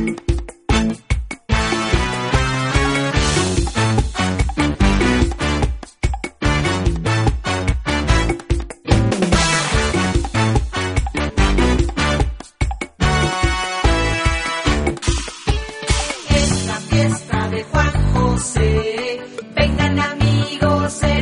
Es la fiesta de Juan José, vengan amigos.